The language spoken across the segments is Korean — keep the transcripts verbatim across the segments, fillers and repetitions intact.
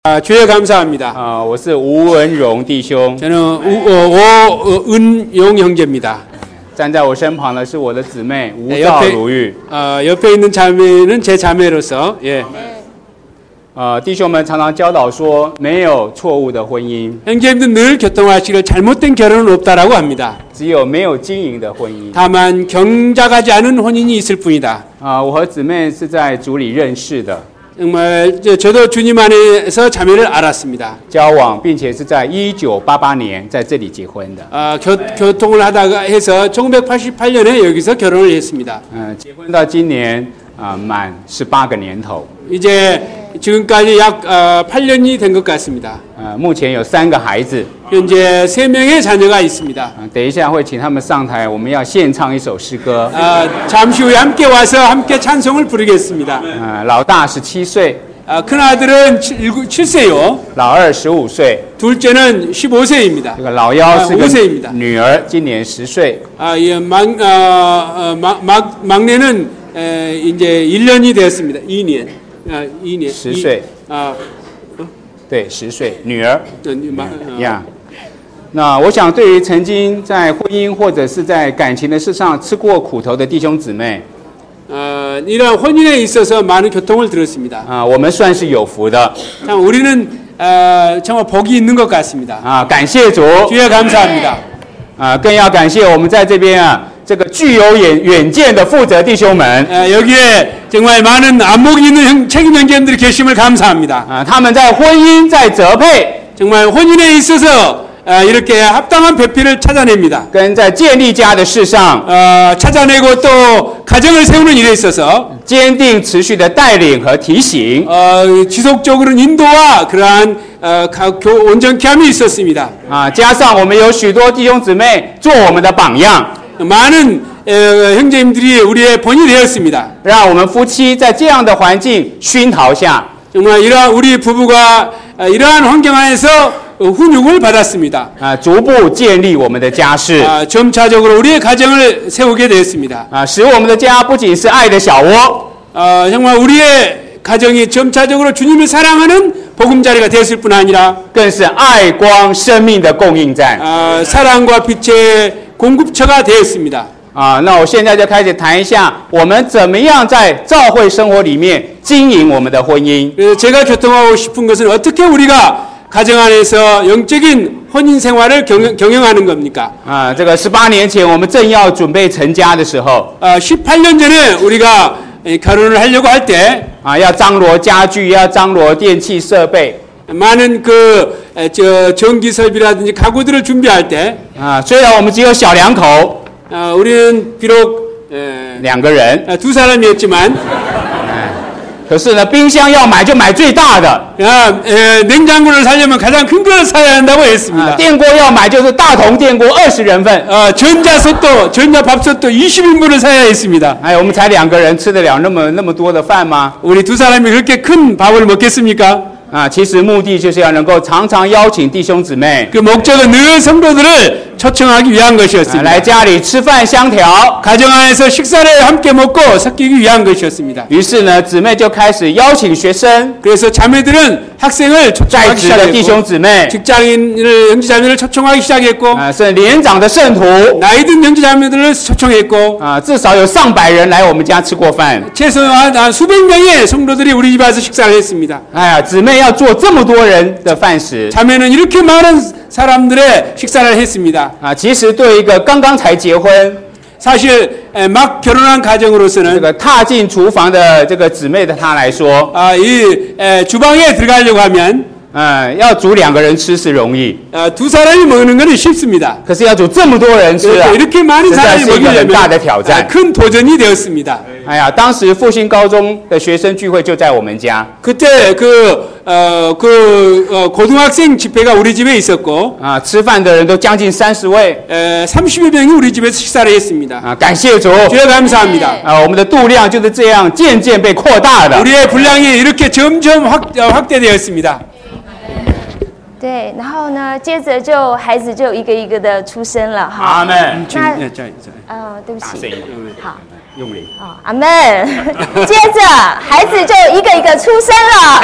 아, 주에 감사합니다. 啊、我是吴文荣弟兄， 저는 우, 어, 어, 은용 형제입니다. 站在我身旁的是我的姊妹吴 네, 兆 옆에, 如玉。 어, 옆에 있는 자매는 제 자매로서 예. 呃，弟兄们常常教导说，没有错误的婚姻， 형제님들 늘 교통하시기를 잘못된 결혼은 없다라고 합니다. 只有没有经营的婚姻。 다만 경작하지 않은 혼인이 있을 뿐이다. 啊、我和姊妹是在主里认识的， 정말 저, 저도 주님 안에서 자매를 알았습니다. 交往，并且是在一九八八年在这里结婚的。 아, 교, 교통을 하다가 해서 천구백팔십팔 년에 여기서 결혼을 했습니다. 嗯、结婚到今年啊、满十八个年头。 이제 지금까지 약 어, 팔 년이 된 것 같습니다. 呃，目前有三个孩子， 현재 세 명의 자녀가 있습니다. 啊、等一下会请他们上台，我们要献唱一首诗歌。 아, 잠시 후에 함께 와서 함께 찬송을 부르겠습니다. 呃，老大十七岁， 아, 큰아들은 칠 세요. 老二十五岁， 둘째는 십오 세입니다. 这个老幺是 아, 个 오 세입니다. 女儿，今年十岁。 아, 예, 막, 어, 어, 막, 막, 막내는 에, 이제 일 년이 되었습니다. 이 년. 아, 이 년. 十岁， 아, 对，十岁，女儿 어, 막, 어, 呀。那我想，对于曾经在婚姻或者是在感情的事上吃过苦头的弟兄姊妹， 어, 이런 혼인에 있어서 많은 교통을 들었습니다. 啊、我们算是有福的 참 우리는 어, 정말 복이 있는 것 같습니다. 啊、感谢主 주여 감사합니다. 啊、更要感谢我们在这边啊，这个具有远远见的负责弟兄们 어, 여기에 정말 많은 안목이 있는 형, 책임 형제님들이 계심을 감사합니다. 啊、他们在婚姻、在责配 정말 혼인에 있어서 어, 이렇게 합당한 배필을 찾아냅니다. 跟在建立家的事上， 어, 찾아내고 또 가정을 세우는 일에 있어서 坚定持续的带领和提醒。 어, 지속적으로 인도와 그러한 어, 가, 교, 온전케 함이 있었습니다. 啊，加上我们有许多弟兄姊妹做我们的榜样， 많은 어, 형제님들이 우리의 본이 되었습니다. 让我们夫妻在这样的环境熏陶下， 정말 이러한 우리 부부가 어, 이러한 환경 안에서 어, 훈육을 받았습니다. 啊，逐步建立我们的家室， 아, 점차적으로 우리의 가정을 세우게 되었습니다. 啊，使我们的家不仅是爱的小窝， 어, 정말 우리의 가정이 점차적으로 주님을 사랑하는 보금자리가 되었을 뿐 아니라 更是爱光生命的供应站。 어, 사랑과 빛의 공급처가 되었습니다. 啊，那我现在就开始谈一下，我们怎么样在教会生活里面经营我们的婚姻。 그래서 제가 교통하고 싶은 것은 어떻게 우리가 가정 안에서 영적인 혼인 생활을 경영, 경영하는 겁니까? 啊，这个十八年前我们正要准备成家的时候， 어, 십팔 년 전에 우리가 결혼을 하려고 할 때 啊，要张罗家具，要张罗电器设备， 많은 그, 에, 저, 전기 설비라든지 가구들을 준비할 때 啊，虽然我们只有小两口， 어, 우리는 비록 에, 两个人， 아, 두 사람이었지만 可是呢，冰箱要买就买最大的， 야, 에, 냉장고를 사려면 가장 큰 걸 사야 한다고 啊， 했습니다. 电锅要买就是大同电锅二十人份。 어, 전자솥도 전자밥솥도 이십 인분을 사야 했습니다. 哎，我们才两个人吃得了那么那么多的饭吗？ 우리 두 사람이 그렇게 큰 밥을 먹겠습니까? 啊，其实目的就是要能够常常邀请弟兄姊妹 그 목적은 늘 성도들을 초청하기 위한 啊 것이었습니다. 来家里吃饭相调。 가정 안에서 식사를 함께 먹고 섞이기 위한 것이었습니다. 于是呢，姊妹就开始邀请学生、 그래서 자매들은 학생을 在 초청하기 职的弟兄 시작했고 姊妹， 직장인을 형제자매를 초청하기 시작했고 啊，甚至年长的圣徒， 나이든 형제자매들을 초청했고 啊，至少有上百人来我们家吃过饭。 최소한 한 수백 명의 성도들이 우리 집에 와서 식사를 했습니다. 哎呀，姊妹要做这么多人的饭食 자매는 이렇게 많은 사람들의 식사를 했습니다. 啊，其实对一个刚刚才结婚、 사실 에, 막 결혼한 这 가정으로서는 个踏进厨房的这个姊妹的她来说， 아, 이 에, 주방에 들어가려고 하면 嗯，要煮两个人吃是容易， 아, 두 사람이 먹는 건 쉽습니다. 可是要煮这么多人吃啊， 이렇게 많은 实在 사람이 是一个很 먹으려면 大的挑 아, 战。 큰 도전이 되었습니다. 哎呀，当时复兴高中的学生聚会就在我们家 그때 그, 어, 그 어, 고등학생 집회가 우리 집에 있었고 啊，吃饭的人都将近三十位 에, 삼십여 명이 우리 집에서 식사를 했습니다. 啊，感谢主 주여 감사합니다. 啊，我们的度量就是这样渐渐被扩大的。 우리의 분량이 이렇게 점점 확, 어, 확대되었습니다. 对，然后呢，接着就孩子就一个一个的出生了哈。 阿门。 那 자, 자, 자. 呃，对不起， 大声一点好， 用力。 哦，阿门。接着孩子就一个一个出生了。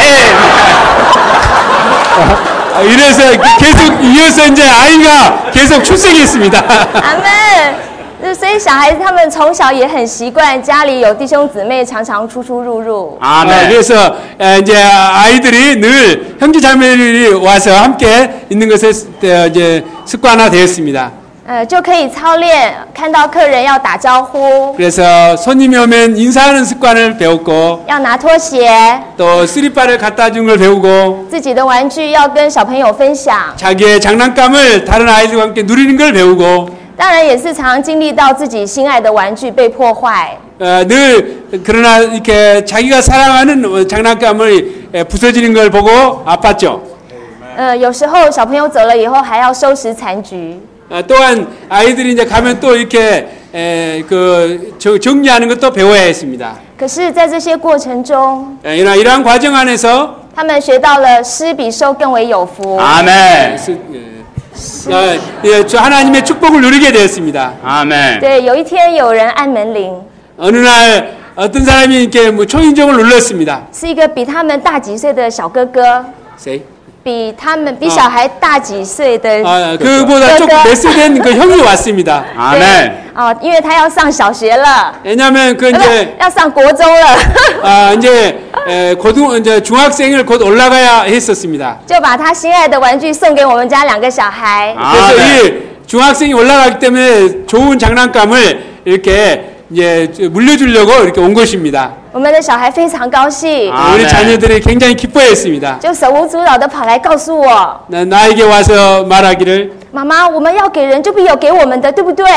아, 이래서 계속 이어서 이제 아이가 계속 출생했습니다. 阿门。所以小孩子他们从小也很习惯家里有弟兄姊妹常常出出入入。 아, 아멘. 그래서 에, 이제 아이들이 늘 형제 자매들이 와서 함께 있는 것을 어, 이제 습관화되었습니다. 呃，就可以操练看到客人要打招呼， 그래서 손님이 오면 인사하는 습관을 배웠고 要拿拖鞋， 또 쓰리바를 갖다 준 걸 배우고 自己的玩具要跟小朋友分享。 자기의 장난감을 다른 아이들과 함께 누리는 걸 배우고 当然也是常常经历到自己心爱的玩具被破坏。 어, 늘 그러나 이렇게 자기가 사랑하는 장난감을 에, 부서지는 걸 보고 아팠죠. 呃，有时候小朋友走了以后还要收拾残局。 어, 또한 아이들이 이제 가면 또 이렇게 에, 그 저, 정리하는 것도 배워야 했습니다. 可是，在这些过程中， 에, 이러한, 이러한 과정 안에서 他们学到了施比受更为有福。 아멘. 스- 예, 어, 예, 저 하나님의 축복을 누리게 되었습니다. 아멘. 对，有一天有人按门铃， 어느 날 어떤 사람이 이렇게 뭐 초인종을 눌렀습니다. 是一个比他们大几岁的小哥哥， 谁? 比他们比小孩大几岁的 아, 그보다 조금 몇 세 된 그 형이 왔습니다. 对 아멘. 哦，因为他要上小学了， 왜냐하면 그 呃不 이제 要上国中了， 아, 이제 에, 고등 이제 중학생을 곧 올라가야 했었습니다. 就把他心爱的玩具送给我们家两个小孩。 아, 그래서 네. 이 중학생이 올라가기 때문에 좋은 장난감을 이렇게 이제 물려주려고 이렇게 온 것입니다. 我们的小孩非常高兴， 아, 우리 네. 자녀들이 굉장히 기뻐했습니다. 就手舞足蹈的跑来告诉我 나, 나에게 와서 말하기를 妈妈，我们要给人就必有给我们的，对不对？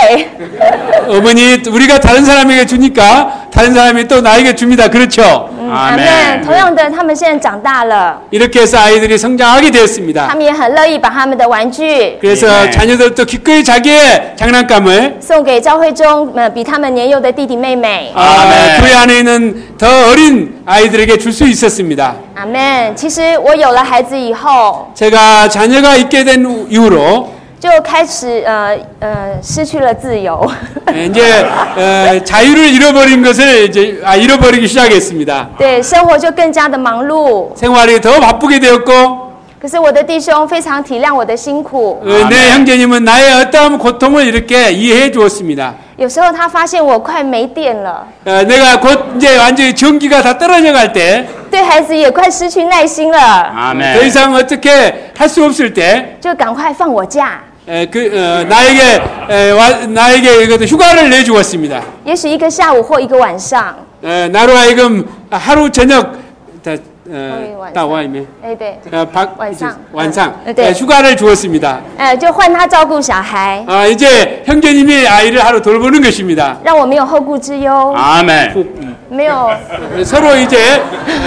어머니 우리가 다른 사람에게 주니까 다른 사람이 또 나에게 줍니다. 그렇죠? 阿 아멘. 门。同样的，他们现在长大了， 이렇게 해서 아이들이 성장하게 他 되었습니다. 们也很乐意把他们的玩具 그래서 네. 자녀들도 기꺼이 자기의 장난감을 送给教会中呃比他们年幼的弟弟妹妹。 아, 아멘. 교회 안에 있는 더 어린 아이들에게 줄 수 있었습니다. 阿门。其实我有了孩子以后， 제가 자녀가 있게 된 이후로 就开始呃呃失去了自由， 예, 이제 어, 자유를 잃어버린 것을 이제 아, 잃어버리기 시작했습니다. 对生活就更加的忙碌。 생활이 더 바쁘게 되었고 可是我的弟兄非常体谅我的辛苦， 어, 내 형제님은 나의 어떠한 고통을 이렇게 이해해 주었습니다. 有时候他发现我快没电了， 어, 내가 곧 이제 완전히 전기가 다 떨어져 갈 때, 对孩子也快失去耐心了， 아멘. 더 이상 어떻게 할 수 없을 때, 就赶快放我假。 에, 그 어, 나에게 에, 와, 나에게 이것도 휴가를 내주었습니다. 也许一个下午或一个晚上， 에, 나로 하여금 하루 저녁 다, 거의 어, 晚上. 따와이메 哎对， 어, 박, 완상. 완상 네, 네. 에, 휴가를 주었습니다. 呃就换他照顾小孩， 아, 이제 형제님이 아이를 하루 돌보는 것입니다. 让我没有后顾之忧， 아멘. 후- 음. 没有 서로 이제 에,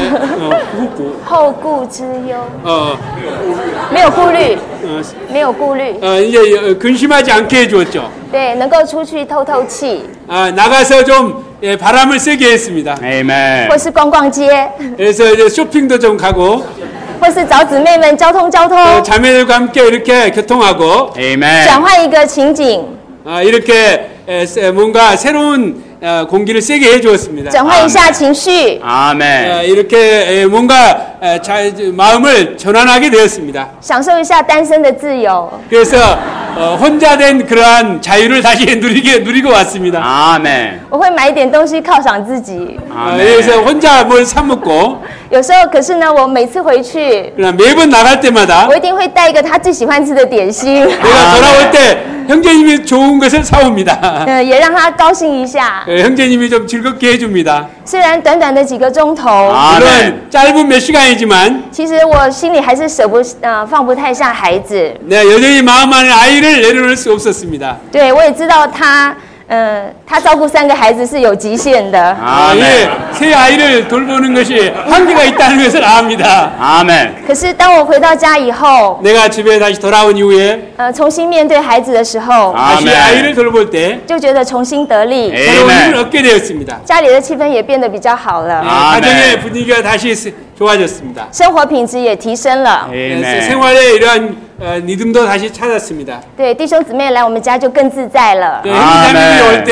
어, 후보, 后顾之忧， 어, 没有顾虑， 어, 没有顾虑， 어, 이제 어, 근심하지 않게 해주었죠. 对，能够出去透透气， 아, 나가서 좀 예, 바람을 쐬게 했습니다. 아멘. 或是逛逛街， 그래서 이제 쇼핑도 좀 가고 或是找姊妹们交通交 어, 通， 자매들과 함께 이렇게 교통하고 转 아멘. 换一个情景， 아, 이렇게 에, 세- 뭔가 새로운 어, 공기를 쐬게 해주었습니다. 转换一下情绪， 아멘. 어, 이렇게 에, 뭔가 에, 자, 마음을 전환하게 되었습니다. 享受一下单身的自由。 그래서 어, 혼자 된 그러한 자유를 다시 누리게 누리고 왔습니다. 아멘. 我会买一点东西犒赏自己， 어, 그래서 아멘. 혼자 뭘 사 먹고 有时候可是呢，我每次回去， 그러나 매번 나갈 때마다 我一定会带一个他最喜欢吃的点心， 내가 돌아올 때 형제님이 좋은 것을 사옵니다. 呃，也让他高兴一下。 예, 형제님이 좀 즐겁게 해줍니다. 虽然短短的几个钟头， 아. 물론 아멘. 짧은 몇 시간이지만 其实我心里还是舍不呃放不太下孩子。 네, 여전히 마음 안에 아이를 내려놓을 수 없었습니다. 对我也知道他，呃，他照顾三个孩子是有极限的。 아, 예, 아멘. 새 아이를 돌보는 것이 한계가 있다는 것을 압니다. 아멘. 可是当我回到家以后， 내가 집에 다시 돌아온 이후에 呃，重新面对孩子的时候， 다시 아멘. 아이를 돌볼 때 就觉得重新得力， 새로운 힘을 아멘. 얻게 되었습니다. 家里的气氛也变得比较好了， 예, 아멘. 가정의 분위기가 다시 스- 좋아졌습니다. 生活品质也提升了。 그래서 아멘. 생활의 이러한 어, 리듬도 다시 찾았습니다. 对，弟兄姊妹来我们家就更自在了。 네, 아멘. 형제자매들이 올 때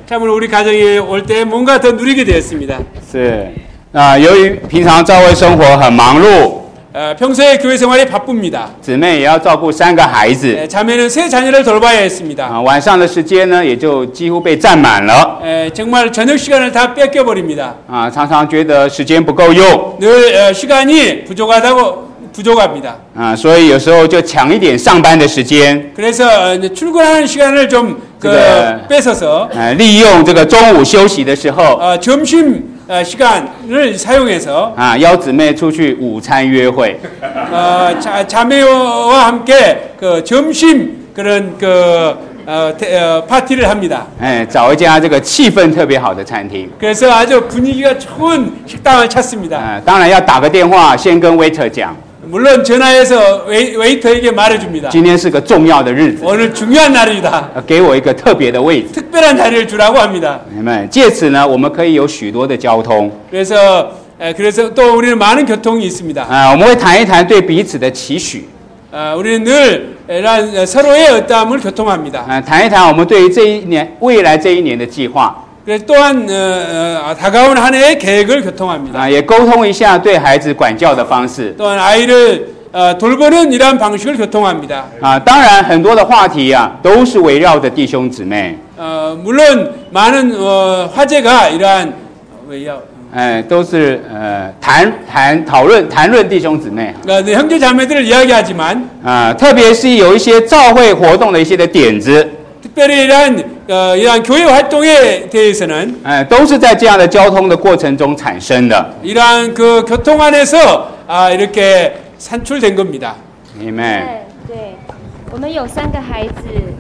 참으로 우리 가정에 올 때 뭔가 더 누리게 되었습니다. 是啊、由于平常教会生活很忙碌， 어, 평소에 교회 생활이 바쁩니다. 姊妹也要照顾三个孩子， 에, 자매는 세 자녀를 돌봐야 했습니다. 啊、晚上的时间呢也就几乎被占满了， 에, 정말 저녁 시간을 다 뺏겨 버립니다. 啊、常常觉得时间不够用， 늘 어, 시간이 부족하다고 부족합니다. 啊、所以有时候就抢一点上班的时间， 그래서 어, 이제 출근하는 시간을 좀 그, 그래. 뺏어서 呃，利用这个中午休息的时候， 어, 점심 어, 시간을 사용해서 啊，邀姊妹出去午餐约会， 어, 자, 자매와 함께 그 점심 그런 그 어, 대, 어, 파티를 합니다. 哎，找一家这个气氛特别好的餐厅， 그래서 아주 분위기가 좋은 식당을 찾습니다. 啊，当然要打个电话先跟 waiter 讲， 물론 전화해서 웨이, 웨이터에게 말해줍니다. 今天是个重要的日子， 오늘 중요한 날이다. 呃给我一个特别的位置。 특별한 자리를 주라고 합니다. 你们借此呢，我们可以有许多的交通， 그래서 에, 그래서 또 우리는 많은 교통이 있습니다. 啊，我们会谈一谈对彼此的期许， 어, 우리는 늘 이런 서로의 어떠함을 교통합니다. 啊，谈一谈我们对于这一年未来这一年的计划， 그래서 또한 어, 어, 다가온 한 해의 계획을 교통합니다. 啊，也沟通一下对孩子管教的方式， 또한 아이를 어, 돌보는 이러한 방식을 교통합니다. 啊，当然很多的话题啊，都是围绕着弟兄姊妹， 어, 물론 많은 어, 화제가 이러한 왜요? 哎，都是呃谈谈讨论谈论弟兄姊妹。 어, 네, 형제 자매들을 이야기하지만 啊，特别是有一些教会活动的一些的点子， 특별히 이러한 어, 이러한 교회 활동에 대해서는 哎，都是在这样的交通的过程中产生的。 이러한 그 교통 안에서 아, 이렇게 산출된 겁니다. Amen。 对对，我们有三个孩子，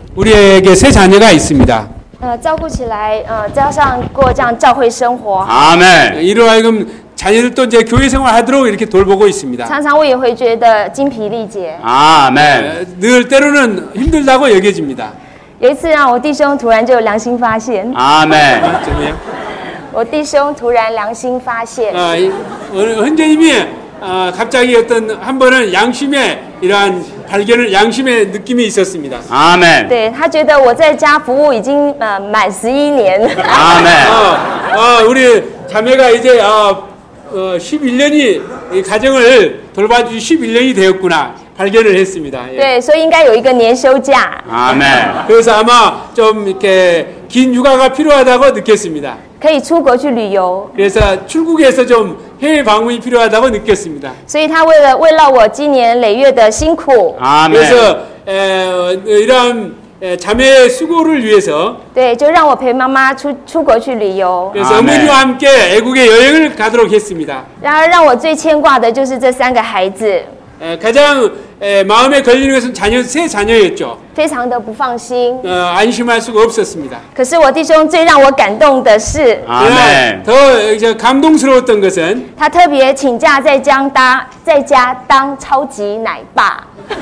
우리에게 세 자녀가 있습니다. 呃，照顾起来，呃，加上过这样教会生活， 阿门。 이로 하여금 자녀들도 이제 교회 생활하도록 이렇게 돌보고 있습니다. 常常我也会觉得精疲力竭。 阿门。 어, 늘 때로는 힘들다고 여겨집니다. 有一次让我弟兄突然就有良心发现， 阿门。 어,怎么样? 我弟兄突然良心发现， 아, 이, 어느 형제님이 어, 갑자기 어떤 한 번은 양심의 이러한 발견을 양심의 느낌이 있었습니다. 阿门。 对他觉得我在家服务已经呃满十一年， 阿门。 어, 어, 우리 자매가 이제 어, 어, 십일 년이 이 가정을 돌봐주시 십일 년이 되었구나 발견을 했습니다. 예. 对，所以应该有一个年休假， 阿门。 그래서 아마 좀 이렇게 긴 휴가가 필요하다고 느꼈습니다. 可以出国去旅游。 그래서 출국에서 좀 해외 방문이 필요하다고 느꼈습니다. 所以他为了为了我积年累月的辛苦， 阿门。 그래서 에, 어, 이러한 에, 자매의 수고를 위해서 对，就让我陪妈妈出出国去旅游。 그래서 아멘. 어머니와 함께 애국의 여행을 가도록 했습니다. 然而让我最牵挂的就是这三个孩子， 에, 가장 에, 마음에 걸리는 것은 자녀 세 자녀였죠. 非常的不放心。 어, 안심할 수가 없었습니다. 可是我弟兄最让我感动的是， 阿 그러나 门。 더 이제 감동스러웠던 것은 他特别请假在家当在家当超级奶爸，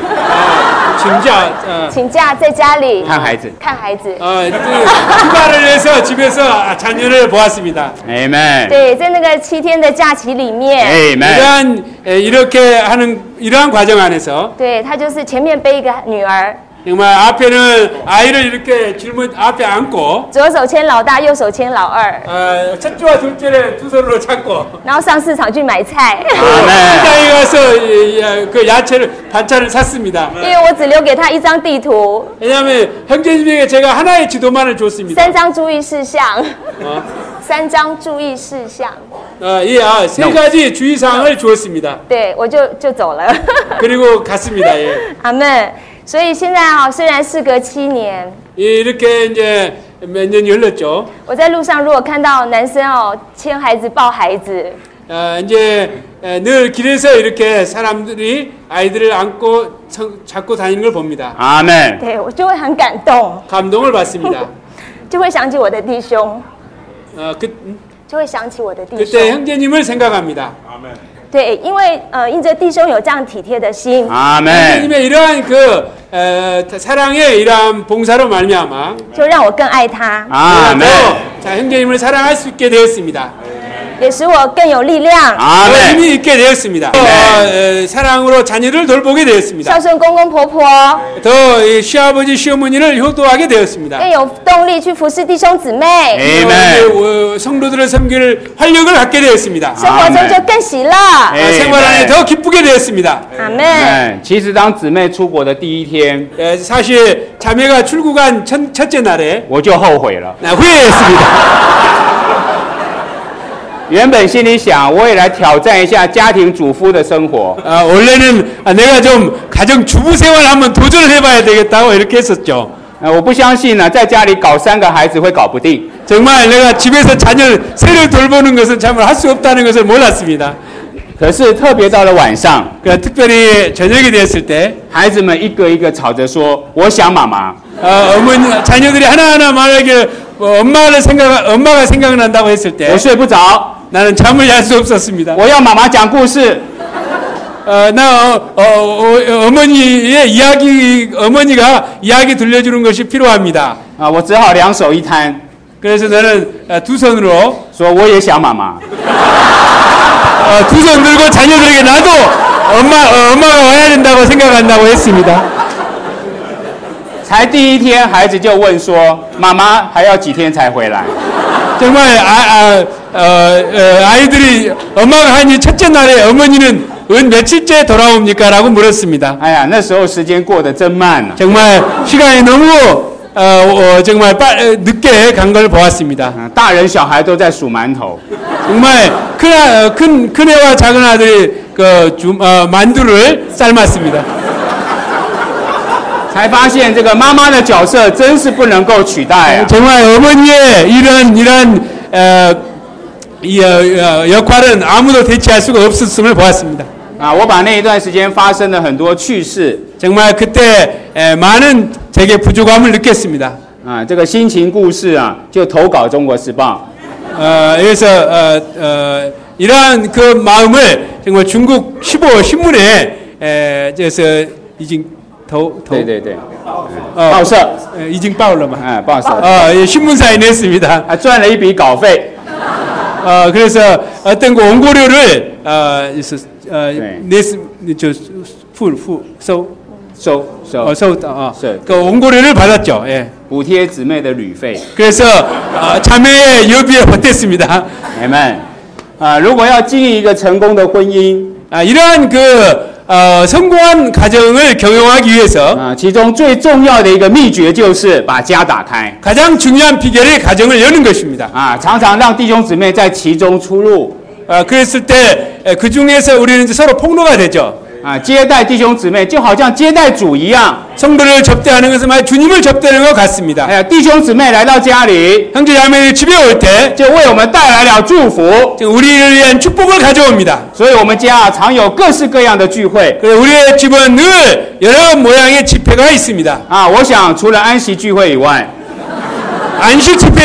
어, 진짜 어, 请假在家里看孩子。 看孩子。 어, 그 휴가를 내서 집에서 자녀를 보았습니다. 阿门。 对，在那个七天的假期里面， 阿门。 이러한 에, 이렇게 하는 이러한 과정 안에서 对他就是前面背一个女儿， 정말 앞에는 아이를 이렇게 질문 앞에 안고 左手牵老大，右手牵老二， 어, 첫째와 둘째를 두 손으로 잡고 然后上市场去买菜， 阿门。 시장에 가서 이, 이, 그 야채를 반찬을 샀습니다. 因为我只留给他一张地图， 왜냐하면 형제님에게 제가 하나의 지도만을 줬습니다. 三张注意事项， 어, 三张注意事项， 어, 이, 아, 세 가지 주의사항을 주었습니다. 对我就就走了。 그리고 갔습니다. 예. 阿门。所以现在哈，虽然事隔七年， 이렇게 이제 몇 년이 흘렀죠. 我在路上如果看到男生哦牵孩子抱孩子， 어, 이제 에, 늘 길에서 이렇게 사람들이 아이들을 안고 청, 잡고 다니는 걸 봅니다. 阿门。 对我就会很感动， 감동을 받습니다. 就会想起我的弟兄， 어, 그, 음, 就会想起我的弟 그때 兄。 형제님을 생각합니다. 对，因为呃，因着弟兄有这样体贴的心， 阿门。 형제님의 이러한 그 에, 사랑의 이러한 봉사로 말미암아 就让我更爱他。 阿 또 门。 자, 형제님을 사랑할 수 있게 되었습니다. 也使我更有力量， 아멘. 힘이 있게 되었습니다. 어, 어, 사랑으로 자녀를 돌보게 되었습니다. 孝顺公公婆婆， 더 이 시아버지 시어머니를 효도하게 되었습니다. 更有动力去服侍弟兄姊妹， 아멘. 어, 어, 성도들을 섬길 활력을 갖게 되었습니다. 生活中就更喜乐。 어, 생활 안에 더 기쁘게 되었습니다. 阿门。 네, 其实当姊妹出国的第一天， 에, 사실 자매가 출국한 첫, 첫째 날에 我就后悔了。 아, 후회했습니다. 原本心里想，我也来挑战一下家庭主妇的生活。 아, 원래는 아, 내가 좀 가정 주부 생활 한번 도전을 해봐야 되겠다고 이렇게 했었죠. 呃，我不相信呢，在家里搞三个孩子会搞不定。 정말 내가 집에서 자녀 세를 돌보는 것은 참 할 수 없다는 것을 몰랐습니다. 可是特别到了晚上， 그러니까 특별히 저녁이 됐을 때 孩子们一个一个吵着说：“我想妈妈。 어, 어머니 자녀들이 하나하나 말하기를 뭐 엄마를 생각 엄마가 생각난다고 했을 때 我睡不着， 나는 잠을 잘 수 없었습니다. 我要妈妈讲故事。 어, 나 어, 어, 어, 어머니의 이야기 어머니가 이야기 들려주는 것이 필요합니다. 啊，我只好两手一摊， 그래서 나는 어, 두 손으로 说我也想妈妈。 어, 두 손 들고 자녀들에게 나도 엄마 어, 엄마가 와야 된다고 생각한다고 했습니다. 才第一天，孩子就问说：“妈妈还要几天才回来？” 정말 아, 아, 어, 어, 아이들이 엄마가 한 이 첫째 날에 어머니는 은 며칠째 돌아옵니까? 라고 물었습니다. 哎呀，那时候时间过得真慢啊！ 정말 시간이 너무 어, 어, 정말 빠, 어, 늦게 간 걸 보았습니다. 啊大人小孩都在数馒头。 정말 큰, 아, 큰, 큰 애와 작은 아들이 그 주, 어, 만두를 삶았습니다. 才发现这个妈妈的角色真是不能够取代啊！ 정말 어머니의 이런 이런 어, 이, 어, 어, 역할은 아무도 대체할 수가 없었음을 보았습니다. 啊，我把那一段时间发生了很多趣事 정말 그때 에, 많은 제게 부족함을 느꼈습니다. 啊，这个心情故事啊，就投稿《中国时报》。 어, 그래서 어, 어, 이러한 그 마음을 정말 중국 시보 신문에 에, 그래서 이징 더, 더, 对对对， 어, 报社， 어, 이징 빠울러마. 哎，报社， 어, 예, 신문사에 냈습니다. 还赚了一笔稿费。 어, 그래서 어떤 그 원고료를 어, 있어, 어, 네. 냈, 저, 풀, 후, 소, 收收 어, 소, 어, 네. 그 원고료를 받았죠. 예. 补贴姊妹的旅费。 그래서 어, 자매의 여비에 보탰습니다. Amen。啊，如果要经营一个成功的婚姻， 아, 이러한 그 어, 성공한 가정을 경영하기 위해서 啊，其中最重要的一个秘诀就是把家打开 가장 중요한 비결이 가정을 여는 것입니다. 啊，常常让弟兄姊妹在其中出入 어, 그랬을 때 그 중에서 우리는 이제 서로 폭로가 되죠. 啊，接待弟兄姊妹就好像接待主一样。 성도를 접대하는 것은 말 주님을 접대하는 것 같습니다. 哎呀，弟兄姊妹来到家里， 형제 자매들이 집에 올 때 就为我们带来了祝福， 우리를 위한 축복을 가져옵니다. 所以我们家啊常有各式各样的聚会 그래서 우리의 집은 늘 여러 모양의 집회가 있습니다. 啊。我想除了安息聚会以外， 안식 집회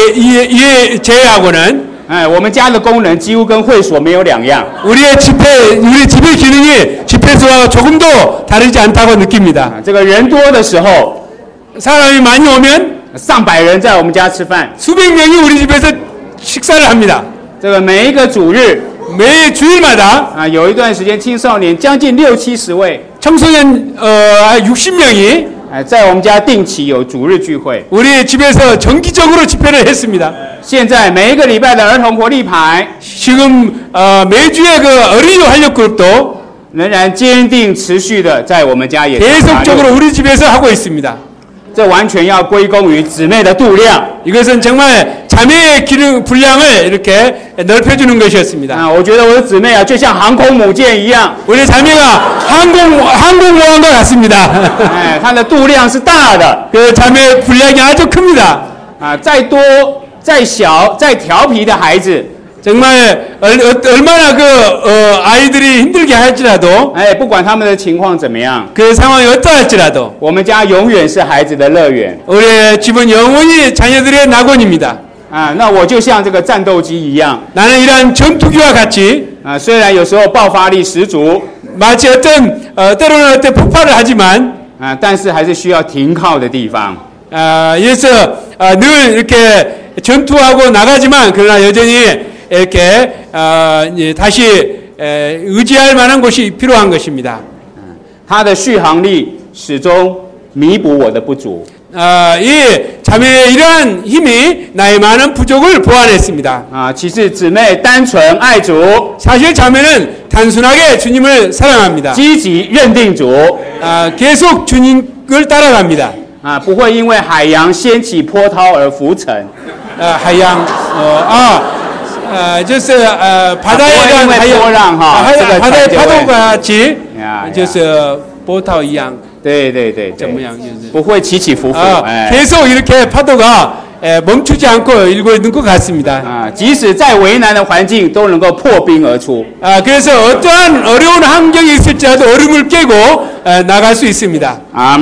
이 제외하고는 哎，我们家的功能几乎跟会所没有两样。 우리의 집회 우리 집의 기능이 집회소와 조금도 다르지 않다고 느낍니다. 啊，这个人多的时候， 사람이 많이 오면 上百人在我们家吃饭。 수백 명이 우리 집에서 식사를 합니다. 这个每一个主日 매 주일마다 啊，有一段时间青少年将近六七十位， 청소년 어, 육십 명이 哎，在我们家定期有主日聚会。 우리 집에서 정기적으로 집회를 했습니다. 现在每一个礼拜的儿童活力牌 지금 어, 매주의 그 어린이 활력 그룹도 仍然坚定持续的在我们家也常常 계속적으로 우리 집에서 하고 있습니다. 这完全要归功于姊妹的度量 이것은 정말 자매의 기능 분량을 이렇게 넓혀주는 것이었습니다. 啊！我觉得我的姊妹啊，就像航空母舰一样， 우리 자매가 항공 항공모함과 같습니다. 哎，它的度量是大的 그 자매 분량이 아주 큽니다. 啊！再多、再小、再调皮的孩子， 정말 얼, 얼마나 그 어, 아이들이 힘들게 할지라도 哎，不管他们的情况怎么样， 그 상황이 어떠할지라도 我们家永远是孩子的乐园 우리 집은 영원히 자녀들의 낙원입니다. 啊！那我就像这个战斗机一样 나는 이러한 전투기와 같이 啊，虽然有时候爆发力十足 마치 어떤 어, 때로는 어떤 폭발을 하지만 啊，但是还是需要停靠的地方。 아, 그래서 아, 늘 이렇게 전투하고 나가지만 그러나 여전히 이렇게 어, 이제 다시 에, 의지할 만한 곳이 필요한 것입니다. 他的续航力始终弥补我的不足。 아, 이 자매의 이러한 힘이 나의 많은 부족을 보완했습니다. 啊，其实姊妹单纯爱主， 사실 자매는 단순하게 주님을 사랑합니다. 积极认定主， 아, 계속 주님을 따라갑니다. 啊，不会因为海洋掀起波涛而浮沉。 아, 하양, 어, 아, 아, 就是 아, 바다에 아, 대한 不会因为 하양, 波浪哈， 아, 这个 바다의 船就会 파도가 같이, 야, 야. 就是波涛一样, 对对对对， 怎么样就是? 不会起起伏伏。 아, 哎， 계속 이렇게 파도가 에, 멈추지 않고 일고 있는 것 같습니다. 啊，即使在为难的环境，都能够破冰而出。 아, 그래서 어떠한 어려운 환경이 있을지라도 얼음을 깨고 에, 나갈 수 있습니다. 啊。